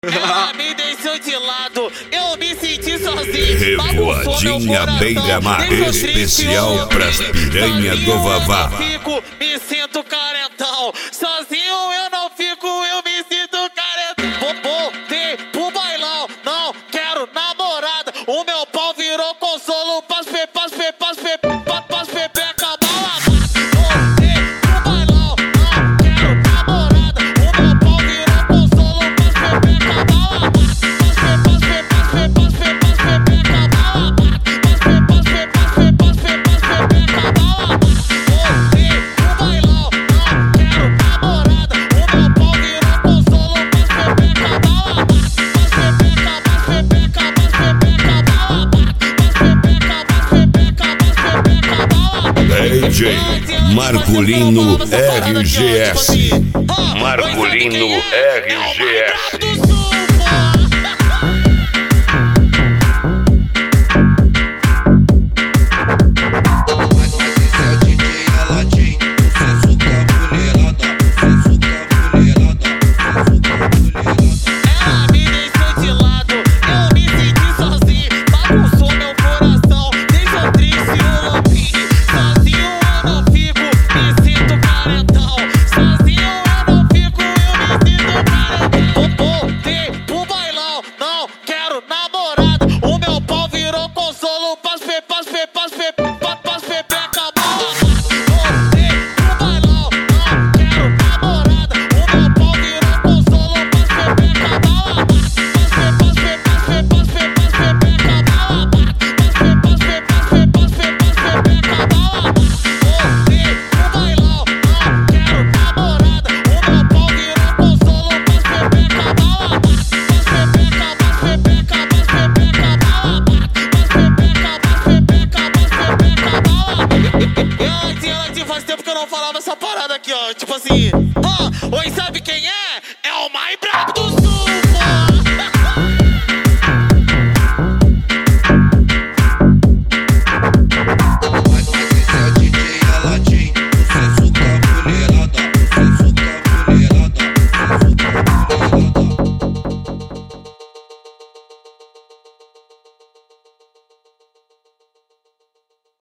Ela me deixou de lado, eu me senti sozinho. Revoadinha Beira-Mar, especial pras piranha do Vavá. Me sinto carentão, sozinho eu não fico, eu me sinto carentão. Voltei pro bailão, não quero namorada. O meu pau virou consolo pras pepeca malamadas. Voltei pro bailão, não quero namorada. O meu pau virou consolo pras pepeca malamadas. DJ Marcolino RGS. Marcolino RGS. Faz tempo que eu não falava essa parada aqui, ó. Tipo assim, oi, sabe quem é? É o mais brabo dos